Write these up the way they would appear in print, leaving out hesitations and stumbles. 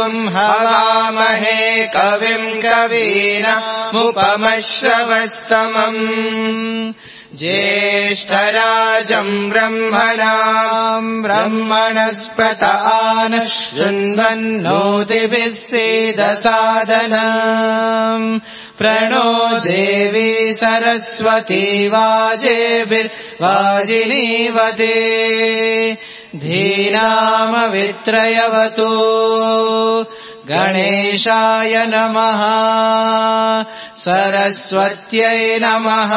कर्तुम् हवामहे कविम् कवीनामुपमश्रवस्तमम् ज्येष्ठराजम् ब्रह्मणाम् ब्रह्मणस्पत आनः शृण्वन्नोतिभिः सीदसादनम् प्रणो देवी सरस्वती वाजेभिर्वाजिनीवते धीनामवित्रयवतु गणेशाय नमः सरस्वत्यै नमः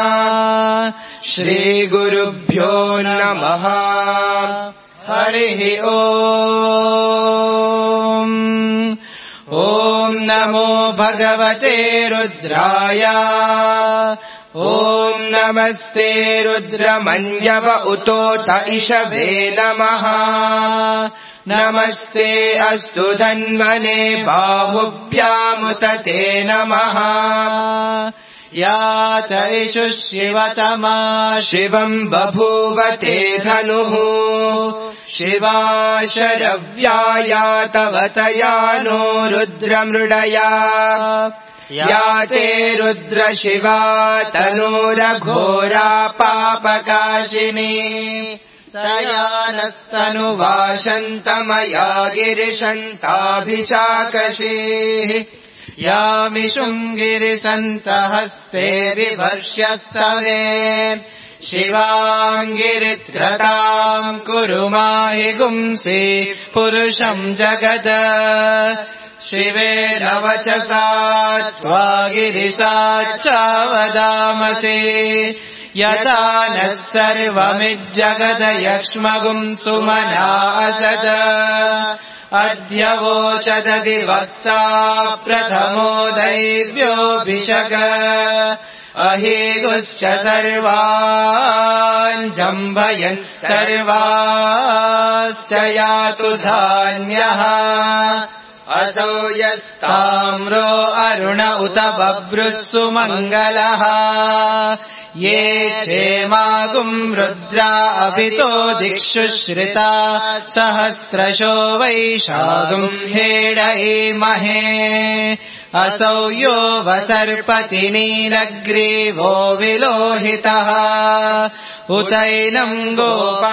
श्रीगुरुभ्यो नमः हरिः ओम् ॐ नमो भगवते रुद्राय ॐ नमस्ते रुद्रमन्यव उतोत इषभे नमः नमस्ते अस्तु धन्वने बाहुभ्यामुत ते नमः यात इषु शिवतमा शिवम् बभूव ते धनुः शिवा शरव्यायातवतया नो रुद्रमृडया याते रुद्र शिवा तनूरघोरा पापकाशिनी तया नस्तनुवाशन्तमया गिरिशन्ताभिचाकशीः यामिषुम् गिरिसन्तहस्ते विभर्ष्यस्तवे शिवाङ्गिरित्रताम् कुरु माहि गुंसि पुरुषम् जगद शिवेन वचसा त्वा गिरिसाच्चावदामसि यथा नः सर्वमिज्जगदयक्ष्मगुम् सुमना असद अद्य वोचदधिवक्ता प्रथमो दैव्योऽभिषग अहेगुश्च सर्वान् जम्भयन् सर्वाश्च यातु धान्यः असौ यस्ताम्रो अरुण उत बभ्रुः सुमङ्गलः ये क्षेमागुम् रुद्रा अभितो दिक्षु श्रिता सहस्रशो वैशागुम् हेडयेमहे असौ यो वसर्पति नीलग्रीवो विलोहितः उतैनम् गोपा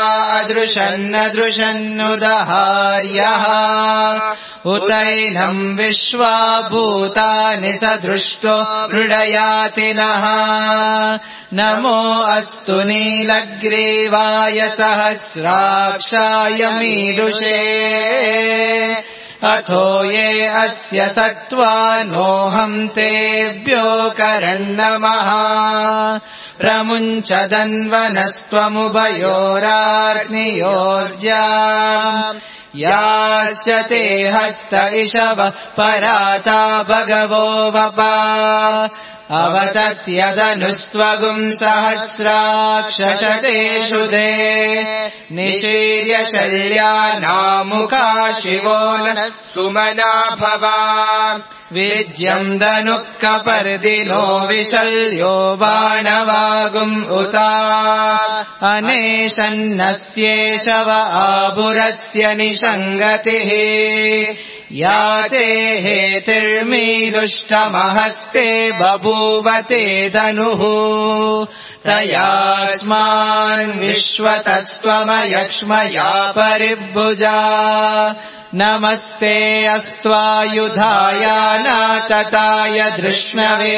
अदृशन्नदृशन्नुदहार्यः उतैनम् विश्वा भूतानि सदृष्टो मृडयाति नः नमो अस्तु नीलग्रीवाय सहस्राक्षाय मीदुषे अथो ये अस्य सत्त्वानोऽहम् तेभ्यो करन्नमः प्रमुञ्चदन्वनस्त्वमुभयोराग्नियोर्जा याश्च ते हस्त इषवः पराता भगवो वपा अवतत्यदनुस्त्वगुम् सहस्राक्षशतेषु दे निशीर्य शल्यानामुखा शिवो नः सुमना भवा विज्यम् दनुः कपर्दिनो विशल्यो बाणवागुम् उता अनेशन्नस्येषव आभुरस्य निषङ्गतिः याते हेतिर्मीलुष्टमहस्ते बभूवते धनुः तयास्मान् विश्वतस्त्वमयक्ष्मया परिभुजा नमस्ते अस्त्वायुधाय नातताय धृष्णवे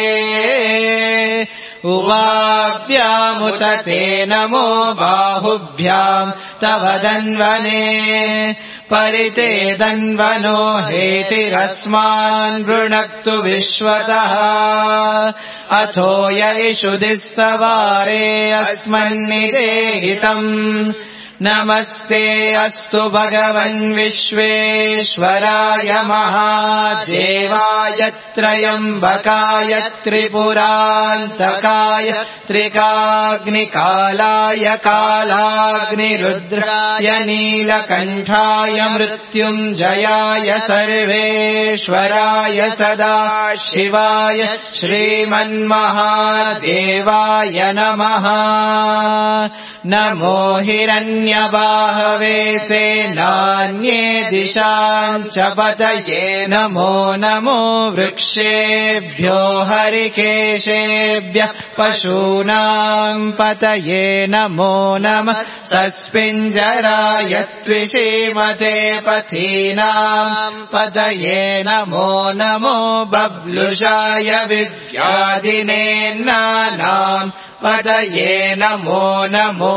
उभाभ्यामुत ते नमो बाहुभ्याम् तव धन्वने परिते धन्वनो हेतिरस्मान् वृणक्तु विश्वतः अथो य इषुधिस्तवारे अस्मन्निदेहितम् नमस्ते अस्तु भगवन् विश्वेश्वराय महादेवाय त्र्यम्बकाय त्रिपुरान्तकाय त्रिकाग्निकालाय कालाग्निरुद्राय नीलकण्ठाय मृत्युञ्जयाय सर्वेश्वराय सदा शिवाय श्रीमन्महादेवाय नमः नमो हिरण्यबाहवे सेनान्ये दिशां च पतये नमो नमो वृक्षेभ्यो हरिकेशेभ्यः पशूनां पतये नमो नमः सस्पिञ्जराय त्विषीमते पथीनां पतये नमो नमो बब्लुषाय विव्याधिनेन्नानां पतये नमो नमो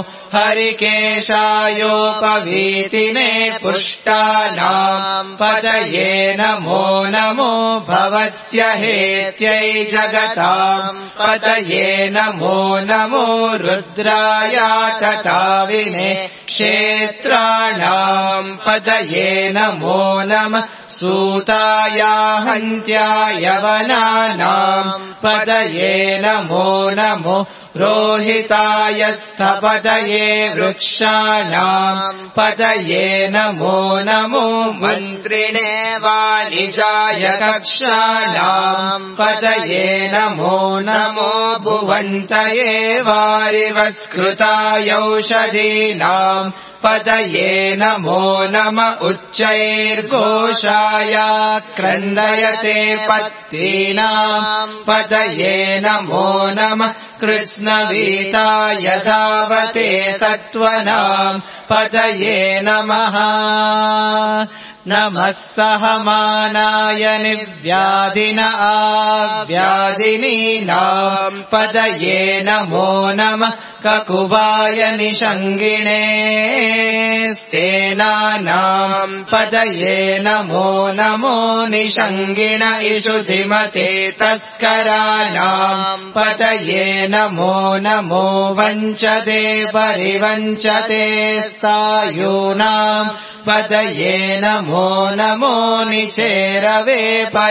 हरिकेशायोपवीतिने पुष्टानां पतये नमो नमो भवस्य हेत्यै जगतां पतये नमो नमो रुद्राय तताविने क्षेत्राणां पतये नमो नमः सूताय हन्त्याय वनानां पतये नमो नमो रोहिताय स्थपतये वृक्षाणां पतये नमो नमो मन्त्रिणे वाणिजाय कक्षाणां पतये नमो नमो भुवन्तये वारिवस्कृताय औषधीनां पतये नमो नम उच्चैर्घोषाय क्रन्दयते पत्तीनां पतये नमो नमः कृष्णवीताय धावते सत्त्वनां पतये नमः नमः सहमानाय निर्व्याधिन आव्याधिनीनां पतये नमो नमः ककुबाय निषङ्गिणे स्तेनानां पतये नमो नमो निषङ्गिण इषुधिमते तस्कराणां पतये नमो नमो वञ्चते परिवञ्चते स्तायूनां पतये नमो नमो निचेरवे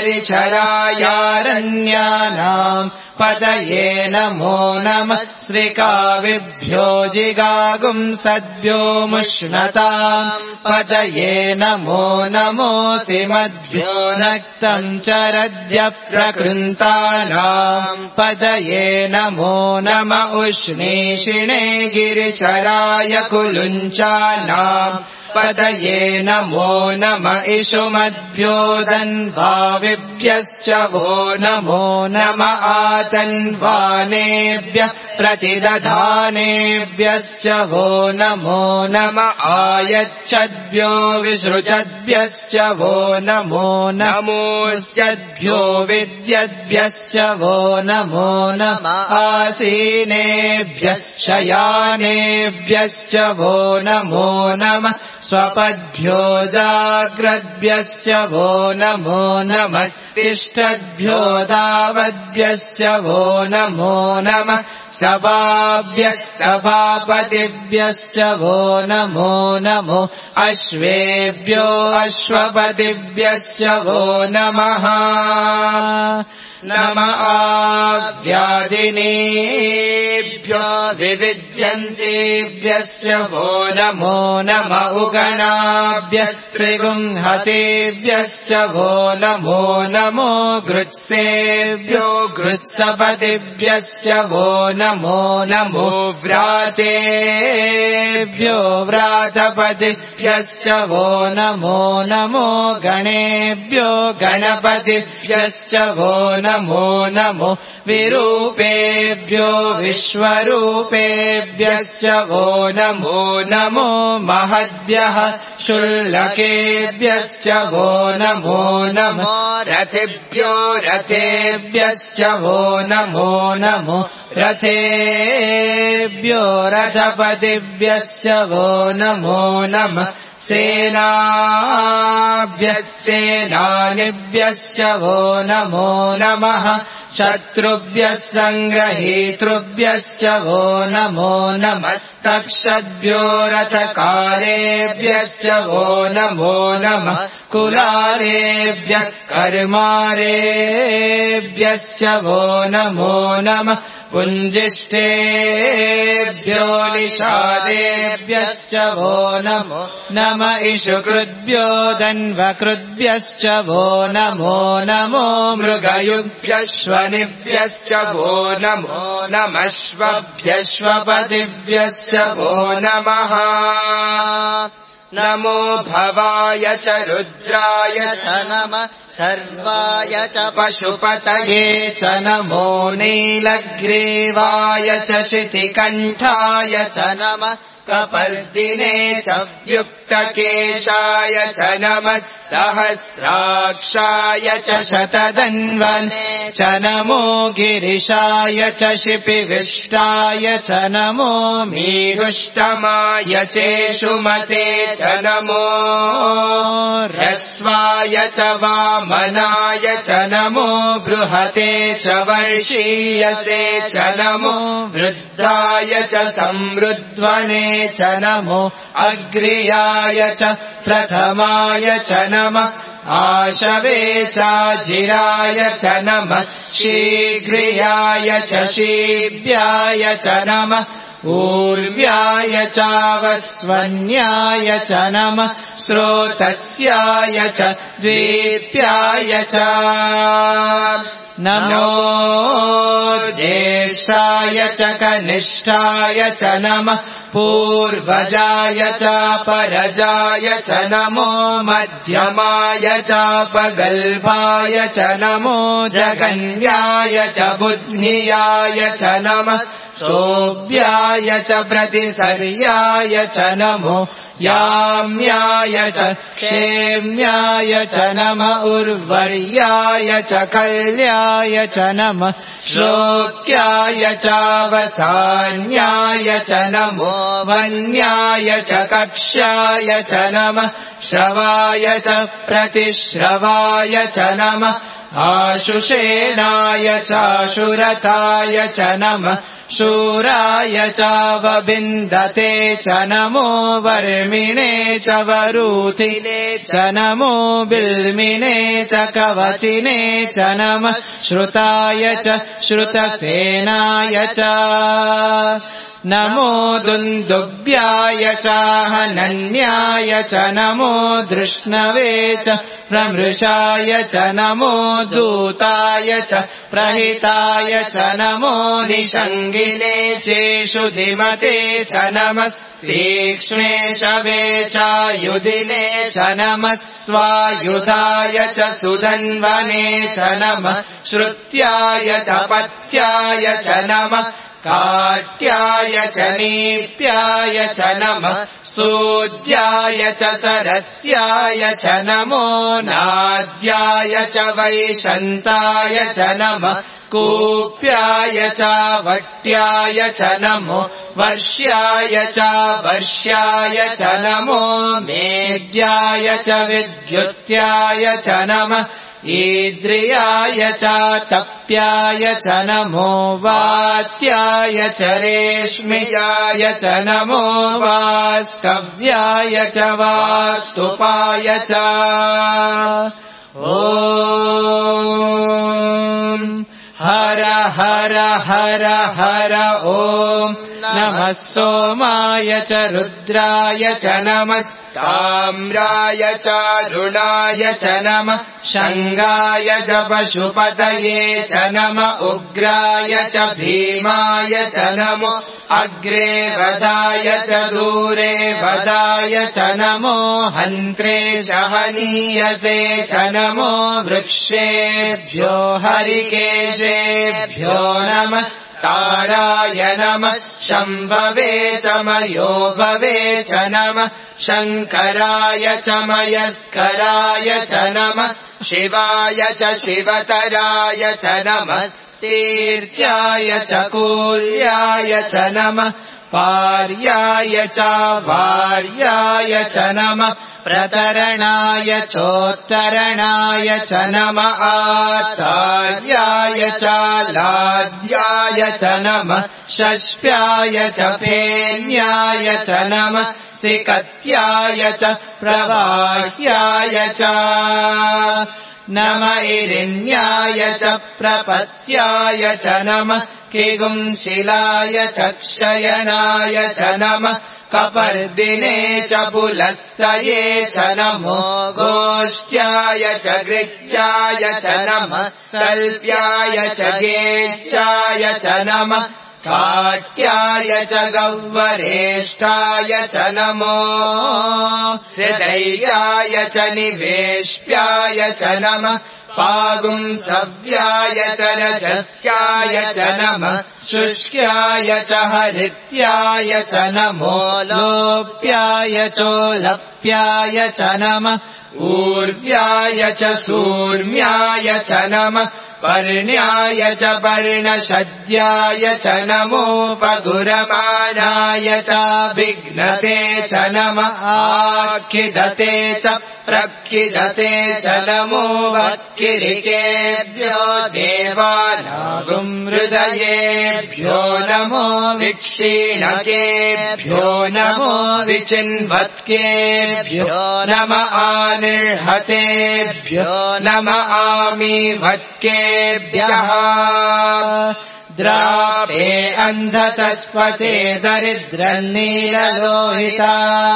परिचरायारण्यानां पतये नमो नमः श्रिकाविभ्यो जिगागुंसद्भ्यो मुष्णतां पतये नमो नमोऽसिमद्भ्यो नक्तं चरद्भ्यः प्रकृन्तानां पतये नमो नम उष्णीषिणे गिरिचराय कुलुञ्चानां पतये नमो नम इषुमद्भ्यो दन्वाविभ्यश्च वो नमो नम आतन्वानेभ्यः प्रतिदधानेभ्यश्च वो नमो नम आयच्छद्भ्यो विसृजद्भ्यश्च वो नमो नमोऽस्यद्भ्यो विद्यद्भ्यश्च वो नमो नम आसीनेभ्यः शयानेभ्यश्च वो नमो नमः स्वपद्भ्यो जाग्रद्भ्यश्च वो नमो नमः तिष्ठद्भ्यो दावद्भ्यश्च वो नमो नमः सभाभ्यः सभापतिभ्यश्च वो नमो नमो अश्वेभ्यो अश्वपतिभ्यश्च वो नमः नम आव्याधिनेभ्यो विविध्यन्तेभ्यश्च वो नमो नम उगणाभ्यः त्रिगुंहतेभ्यश्च वो नमो नमो गृत्सेभ्यो गृत्सपतिभ्यश्च वो नमो नमो व्रातेभ्यो व्रातपतिभ्यश्च वो नमो नमो गणेभ्यो गणपतिभ्यश्च वो नमो नमो विरूपेभ्यो विश्वरूपेभ्यश्च वो नमो नमो महद्भ्यः शुल्लकेभ्यश्च वो नमो नमो रथेभ्यो रथेभ्यश्च वो नमो नमो रथेभ्यो रथपतिभ्यश्च वो नमो नमः सेनाभ्यः सेनानिभ्यश्च वो नमो नमः शत्रुभ्यः सङ्ग्रहीतृभ्यश्च वो नमो नमः तक्षद्भ्यो रथकारेभ्यश्च वो नमो नमः कुलारेभ्यः कर्मारेभ्यश्च वो नमो नमः पुञ्जिष्ठेभ्यो निषादेभ्यश्च वो नमो नम इषुकृद्भ्यो दन्वकृद्भ्यश्च वो नमो नमो मृगयुभ्यश्व वनिभ्यश्च वो नमो नमश्वभ्यश्वपतिभ्यश्च वो नमः नमो भवाय च रुद्राय च नमः सर्वाय च पशुपतये च नमो नीलग्रीवाय च शितिकण्ठाय च नमः कपर्दिने च व्युक्तकेशाय च नमः सहस्राक्षाय च शतधन्वने च नमो गिरिशाय च शिपिविष्टाय च नमो मीहुष्टमाय चेषुमते च नमो ह्रस्वाय च वामनाय च नमो बृहते च वर्षीयसे च नमो वृद्धाय च समृद्ध्वने च नमो अग्र्याय च प्रथमाय च नमः आशवे चाजिराय च नमः शीघ्रियाय च शीभ्याय च नमः ऊर्व्याय चावस्वन्याय च नमः स्रोतस्याय च द्वीप्याय च नमो ज्येष्ठाय च कनिष्ठाय च नमः पूर्वजाय च परजाय च नमो मध्यमाय च पगल्भाय च नमो जगन्याय च बुद्धियाय च नमः सोऽव्याय च प्रतिसर्याय च नमो याम्याय च क्षेम्याय च नमः उर्वर्याय च कल्याय च नमः श्लोक्याय चावसान्याय च नमो वन्याय च कक्ष्याय च नमः श्रवाय च प्रतिश्रवाय च नमः आशुषेणाय चाशुरताय च नमः शूराय चावबिन्दते च नमो वर्मिणे च वरूथिने च नमो बिल्मिने च कवचिने च नमः श्रुताय च श्रुतसेनाय च नमो दुन्दुभ्याय चाहनन्याय च नमो धृष्णवे च प्रमृषाय च नमो दूताय च प्रहिताय च नमो निषङ्गिने चेषुधिमते च नमः तीक्ष्णे शवे चायुधिने च नमः स्वायुधाय च सुधन्वने च नमः श्रुत्याय च पत्याय च नमः काट्याय च नीप्याय च नमः सूद्याय च सरस्याय च नमो नाद्याय च वैशन्ताय च नमः कूप्याय च वट्याय च नमो वर्ष्याय च वर्ष्याय च नमो मेद्याय च विद्युत्याय च नमः ईद्रियाय च तप्याय च नमो वात्याय च रेश्मियाय च नमो वास्तव्याय च वास्तुपाय च ॐ हर हर हर हर ॐ नमः सोमाय च रुद्राय च नमस्ताम्राय च रुणाय च नमः शङ्गाय च पशुपतये च नमः उग्राय च भीमाय च नमो अग्रे वदाय च दूरे वदाय च नमो हन्त्रे च हनीयसे च नमो वृक्षेभ्यो हरिकेशेभ्यो नमः ताराय नमः शम्भवे च मयोभवे च नमः शङ्कराय च मयस्कराय च नमः शिवाय च शिवतराय च नमः तीर्थ्याय च कूल्याय च नमः पार्याय च वार्याय च नमः प्रतरणाय चोत्तरणाय च नमः आतार्याय च लाद्याय च नमः षष्प्याय च फेन्याय च नमः सिकत्याय च प्रवाह्याय च नम इरिण्याय च प्रपत्याय च नमः किगुंशिलाय च क्षयनाय च नमः कपर्दिने च पुलस्तये च नमो गोष्ट्याय च गृह्याय च नमः तल्प्याय च गेष्ट्याय च नमः काट्याय च गह्वरेष्ठाय च नमो हृदयाय च निवेश्याय च नमः पागुंसव्याय च रजस्याय च नमः शुष्क्याय च हरित्याय च नमो लोप्याय चोलप्याय च नमः ऊर्व्याय च सूर्म्याय च नमः पर्ण्याय च पर्णशद्याय च नमोपगुरमाणाय च विघ्नते च नमः आखिदते च प्रखिदते च नमो वक्किरिकेभ्यो देवानागुं हृदयेभ्यो नमो विक्षीणकेभ्यो नमो विचिन्वत्केभ्यो नम आनिर्हतेभ्यो नम आमीवत्केभ्यः द्रापे अन्धसस्पते दरिद्रन्नीललोहिता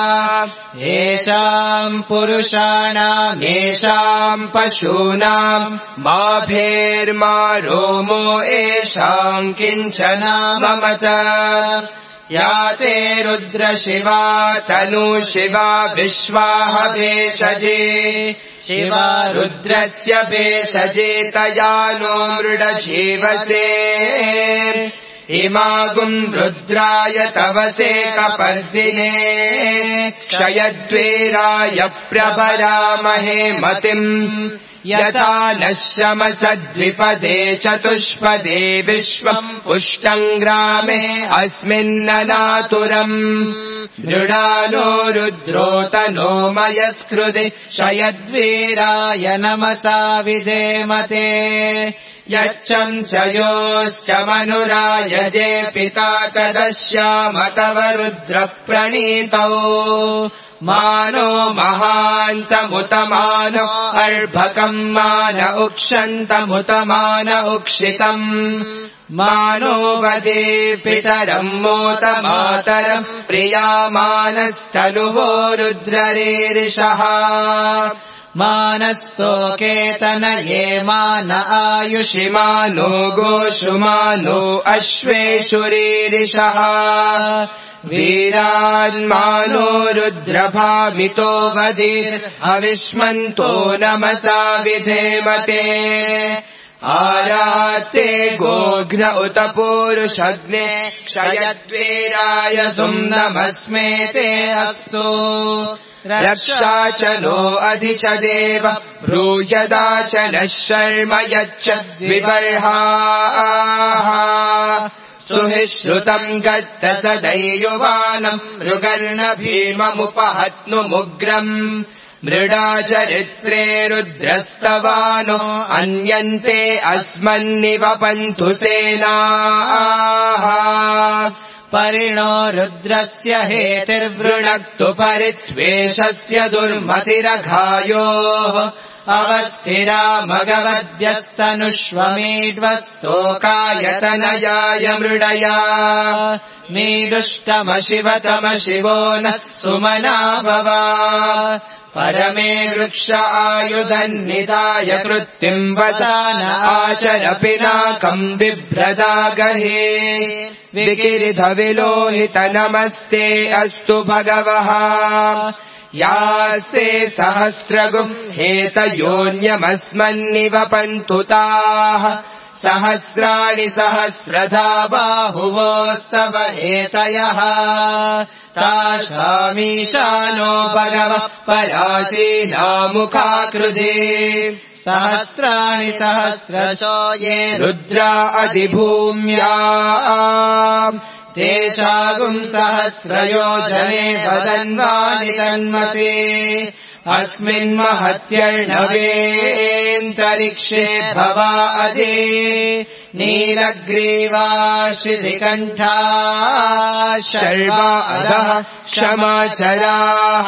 येषाम् पुरुषाणाम् येषाम् पशूनाम् माभेर्मा रोमो येषाम् किञ्चन ममत या ते रुद्रशिवा तनुशिवा विश्वाह भेषजे शिवा रुद्रस्य भेषजे तया नो मृडजीवसे इमागुम् रुद्राय तवसे कपर्दिने क्षयद्वेराय प्रभरामहे मतिम् यथा नश्यमसद्विपदे चतुष्पदे विश्वम् पुष्टम् ग्रामे अस्मिन्ननातुरम् मृडानो रुद्रोतनो मयस्कृति क्षयद्वीराय नमसा विधेमते यच्छम् च योश्च मनुरायजे पिता तदश्याम तव रुद्रप्रणीतौ मानो महान्तमुतमानो अर्भकम् मान उक्षन्तमुतमान उक्षितम् मानो वदे पितरम् मोत मातरम् प्रियामानस्तनुवो रुद्ररीरिषः मानस्तोकेतनये मान आयुषि मानो गोषु मानो अश्वेषुरीरिषः वीरान्मानो रुद्रभामितो वधिर्हविष्मन्तो नमसा विधेमते आराते गोघ्न उत पूरुषग्ने क्षयद्वीराय सुम्नमस्मेते अस्तु रक्षा च नो अधि च देव ब्रूयदा च नः शर्म यच्च विबर्हाः सुहिश्रुतम् गत्त सदैयुवानम् मृगर्ण भीममुपहत्नुमुग्रम् मृडा चरित्रे रुद्रस्तवानो अन्यन्ते अस्मन्निवपन्तु सेनाः परिणो रुद्रस्य हेतिर्वृणक्तु परित्वेषस्य दुर्मतिरघायोः अवस्थिरा मगवद्भ्यस्तनुष्वमीड्वस्तोकायतनयाय मृडया मीडुष्टमशिवतमशिवो न सुमना भवा परमे वृक्ष आयुधन्निधाय कृत्तिम् वसान आचर पिनाकम् बिभ्रदागहे विकिरिध विलोहित नमस्ते अस्तु भगवः यास्ते सहस्रगुम् हेतयोन्यमस्मन्निवपन्तु ताः सहस्राणि सहस्रधा बाहुवोस्तव हेतयः ताशामीशानो भगवः पराशीनामुखाकृधे सहस्राणि सहस्रशो ये रुद्रा अधिभूम्या तेषागुम् सहस्रयोजने वदन्वानि तन्मसे अस्मिन्महत्यर्णवेऽन्तरिक्षे भवा अधे नीलग्रीवाशिधिकण्ठाः शर्वा अधः क्षमाचराः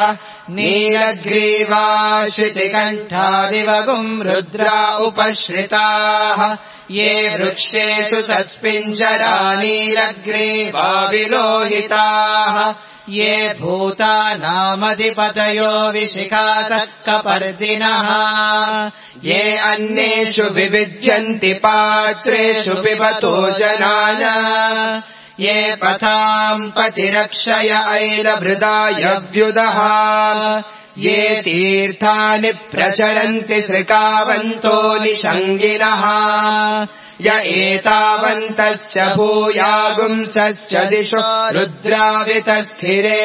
नीलग्रीवाशितिकण्ठादिवगुम् रुद्रा उपश्रिताः ये वृक्षेषु सस्पिञ्जरा नीलग्रीवा विलोहिताः ये भूतानामधिपतयो विशिखातः कपर्दिनः ये अन्येषु विविध्यन्ति पात्रेषु पिबतो जनान ये पथाम् पतिरक्षय ऐलभृदायव्युदः ये तीर्थानि प्रचरन्ति सृकावन्तो निषङ्गिनः य एतावन्तश्च भूयागुंसश्च दिशो रुद्रावितस्थिरे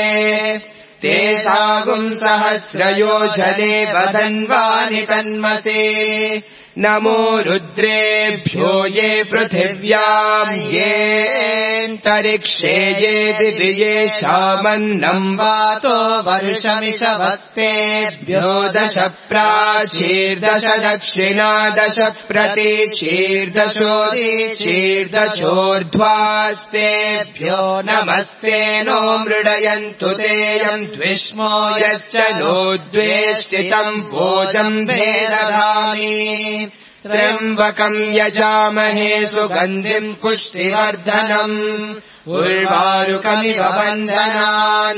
तेषागुंसहस्रयोजने वदन्वानि तन्मसे नमो रुद्रेभ्यो ये पृथिव्याम् येऽन्तरिक्षे ये दिवि येषामन्नम् वातो वर्षमिषवस्तेभ्यो 10 प्राचीर्दश दक्षिणा 10 प्रतीचीर्दशोदीचीर्दशोर्ध्वास्तेभ्यो नमस्ते नो मृडयन्तु तेयम् द्विष्मो यश्च नो द्वेष्टितम् भोजम् भेदधामि त्र्यम्बकम् यजामहे सुगन्धिम् पुष्टिवर्धनम् उर्वारुकमिव बन्धनान्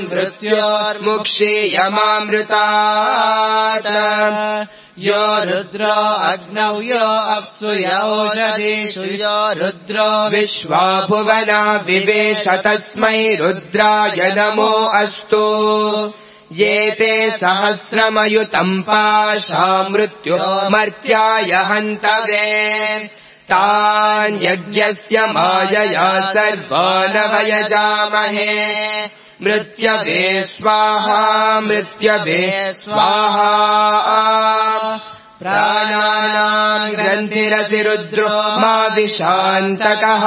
मृत्योर्मुक्षीयमामृतात् यो रुद्रो अग्नौ यो अप्सु य ओषधीषु यो रुद्रो विश्वा भुवना विवेश तस्मै रुद्राय नमो अस्तु ये ते सहस्रमयुतम् पाशा मृत्यो मर्त्याय हन्तवे तान् यज्ञस्य मायया सर्वानवयजामहे मृत्यवे स्वाहा मृत्यवे स्वाहा प्राणानाम् ग्रन्थिरसि रुद्रो मा विशान्तकः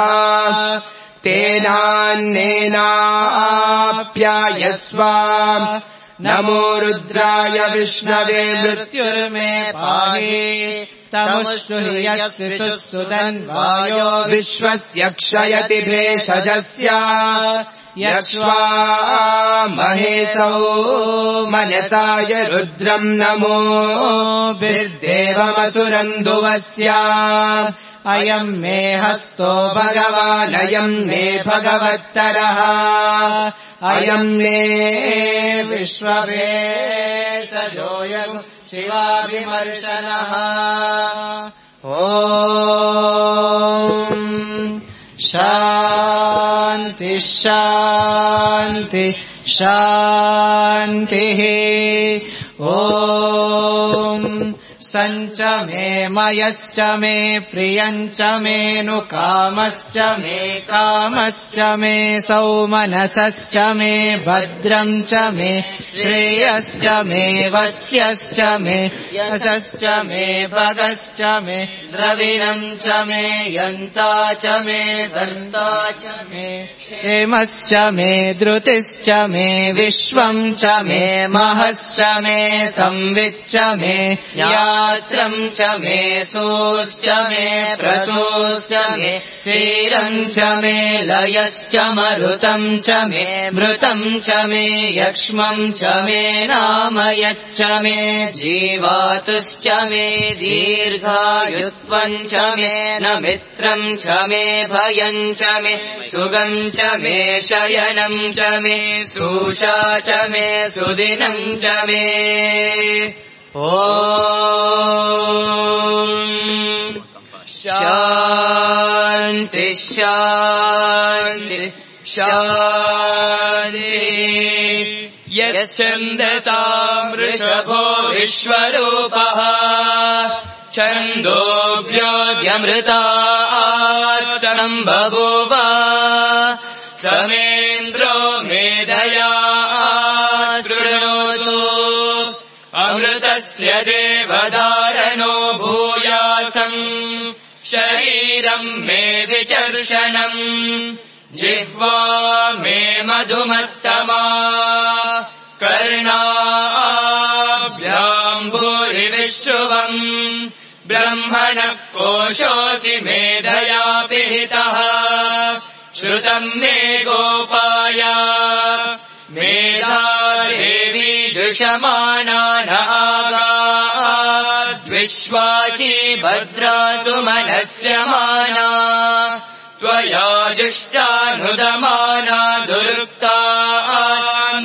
तेनान्नेनाप्यायस्व नमो रुद्राय विष्णवे मृत्युर्मे पाहि तमुष्णुयस्य सुसुदन्वायो विश्वस्य क्षयति भेषजस्य यक्ष्वा महेशौ मनसाय रुद्रम् नमो बिर्देवमसुरन्दुवस्य अयम् मे हस्तो भगवानयम् मे भगवत्तरः अयम् मे विश्ववेशजोऽयम् शिवाभिमर्शनः ॐ शान्ति शान्ति शान्तिः ॐ सञ्च मे मयश्च मे प्रियञ्च मेऽनुकामश्च मे कामश्च मे सौमनसश्च मे भद्रम् च मे श्रेयश्च मे वस्यश्च मे यशश्च मे भगश्च मे द्रविणम् च मे यन्ता च मे दन्ता च मे क्षेमश्च मे धृतिश्च मे विश्वम् च मे महश्च मे संविच्च मे यात्रम् च मे सोश्च मे प्रसोश्च मे क्षीरम् च मे लयश्च मरुतम् च मे मृतम् च मे यक्ष्मम् च मे नामयच्च मे जीवातुश्च मे दीर्घायुत्वम् च मे न मित्रम् च मे भयम् च मे सुगम् च मे शयनम् च मे सुषा च मे सुदिनम् च मे ॐ शान्ति शान्ति शान्ति यच्छन्दसाम् वृषभो विश्वरूपः छन्दोऽभ्योऽध्यमृतात् सम्बभूव समेन्द्रो मेधया शृणोतु अमृतस्य देवधारणो भूयासम् शरीरम् मे विचर्षणम् जिह्वा मे मधुमत्तमा कर्णाभ्याम् भूरिविश्रुवम् ब्रह्मणः कोशोऽसि मेधया पिहितः श्रुतम् मे गोपाय मेधा देवी दृशमाना न आगाद्विश्वाची भद्रासु मनस्यमाना त्वया जुष्टानुदमाना दुरुक्ता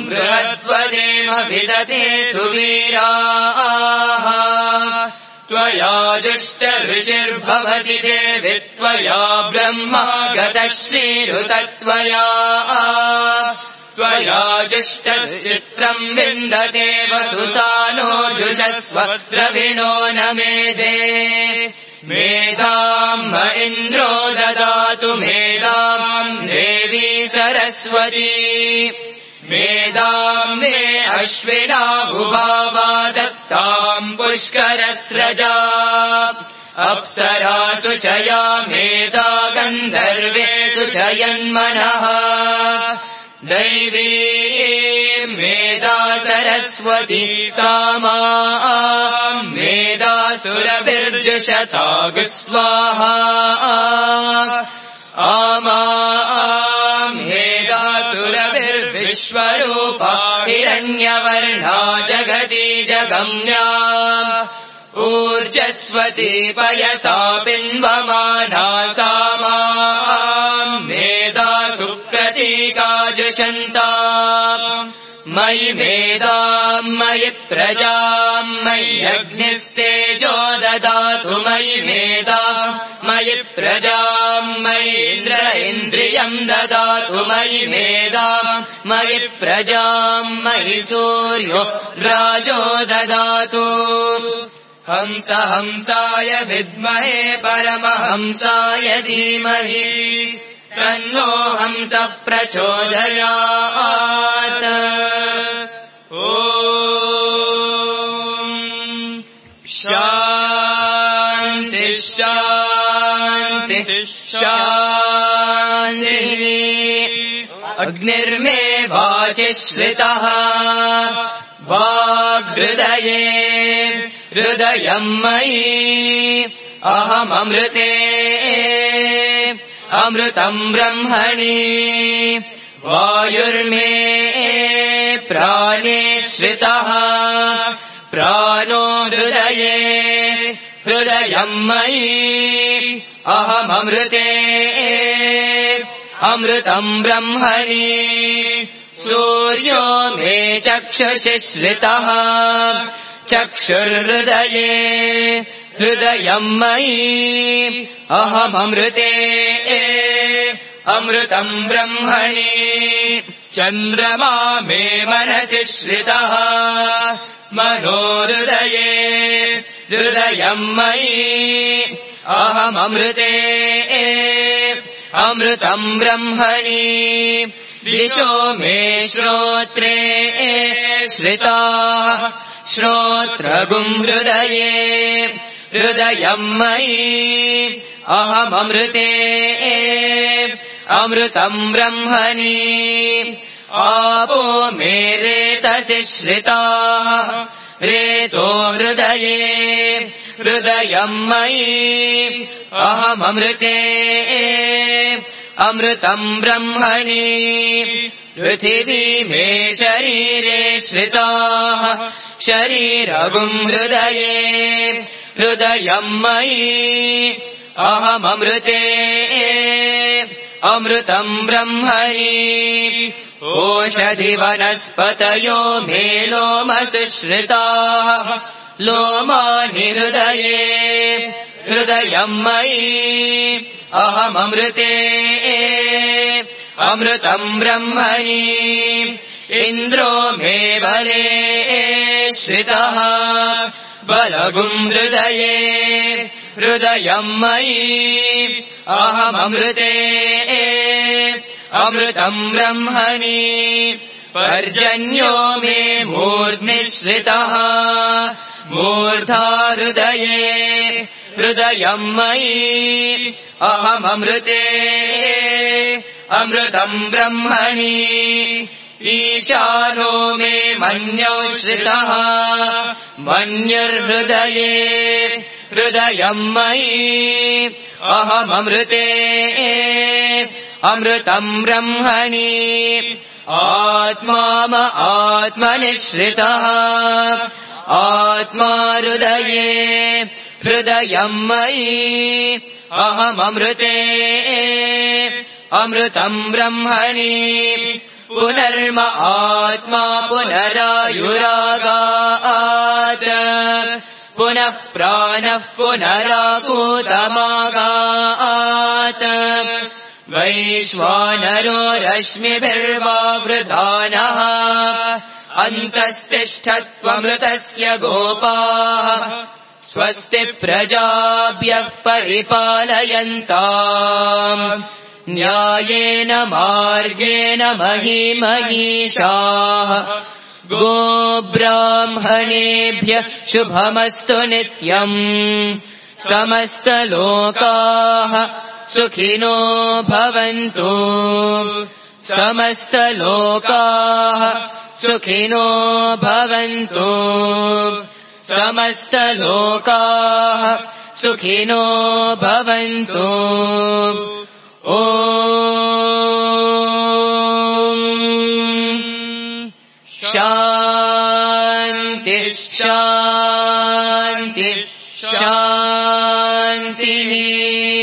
विदते सुवीराः त्वया जुष्ट ऋषिर्भवति देवि त्वया ब्रह्मा गतः श्रीरुतत्वया त्वया जुष्ट चित्रम् विन्दते वसुसानो जुषस्व द्रविणो न मेधे मेधाम् म इन्द्रो ददातु मेधाम् देवी सरस्वती मेधाम् मे अश्विना भुभावा दत्ताम् पुष्करस्रजा अप्सरासु च या मेधा गन्धर्वेषु च यन्मनः दैवी मेधा सरस्वती सामा मेधा सुरभिर्जुषतागुस्वाहा आमा मेधा सुरभिर्विश्वरूपा हिरण्यवर्णा जगती जगम्या ऊर्जस्वती पयसा पिन्वमाना सामा मेधा सुप्रतीका जुषन्ता मयि मेधाम् मयि प्रजाम् मयि अग्निस्तेजो ददातु मयि मेधाम् मयि प्रजाम् मयि इन्द्र इन्द्रियम् ददातु मयि मेधाम् मयि प्रजाम् मयि सूर्यो राजो ददातु हंस हंसाय विद्महे परमहंसाय धीमहि तन्नो हंसः प्रचोदयात् ॐ शान्ति शान्ति शान्तिः अग्निर्मे वाचि श्रितः वाग्हृदये हृदयम् मयि अहममृते अमृतम् ब्रह्मणि वायुर्मे प्राणे श्रितः प्राणो हृदये हृदयम् मयि अहममृते अमृतम् ब्रह्मणि सूर्यो मे चक्षुषि श्रितः चक्षुर्हृदये हृदयम् मयि अहममृते अमृतम् ब्रह्मणि चन्द्रमा मे मनसि श्रितः मनोहृदये हृदयम् मयि अहममृते अमृतम् ब्रह्मणि दिशो मे श्रोत्रे श्रिताः श्रोत्रगुम् हृदये हृदयम् मयि अहममृते अमृतम् ब्रह्मणि आपो मे रेतसि श्रिताः रेतो हृदये हृदयम् मयि अहममृते अमृतम् ब्रह्मणि पृथिवी मे शरीरे श्रिताः शरीरगुम् हृदये हृदयम् मयि अहममृते अमृतम् ब्रह्मणि ओषधिवनस्पतयो मे लोमसि श्रिताः लोमानि हृदये हृदयम् मयि अहममृते अमृतम् ब्रह्मणि इन्द्रो मे बले श्रितः बलगुम् हृदये हृदयम् मयि अहममृते अमृतम् ब्रह्मणि पर्जन्यो मे मूर्ध्नि श्रितः मूर्धा हृदये हृदयम् मयि अहममृते अमृतम् ब्रह्मणि ईशानो मे मन्यौ श्रितः मन्युर्हृदये हृदयम् मयि अहममृते अमृतम् ब्रह्मणि आत्मा आत्मनि श्रितः आत्मा हृदये हृदयम् मयि अहममृते अमृतम् ब्रह्मणि पुनर्म आत्मा पुनरायुरागात् पुनः प्राणः पुनराकूतमागात् वैश्वानरो रश्मिभिर्वावृधानः अन्तस्तिष्ठत्वमृतस्य गोपाः स्वस्ति प्रजाभ्यः परिपालयन्ताम् न्यायेन मार्गेण महीमहीषाः गोब्राह्मणेभ्यः शुभमस्तु नित्यम् समस्तलोकाः सुखिनो भवन्तु समस्तलोकाः सुखिनो भवन्तु समस्तलोकाः सुखिनो भवन्तु ॐ शान्ति शान्ति शान्तिः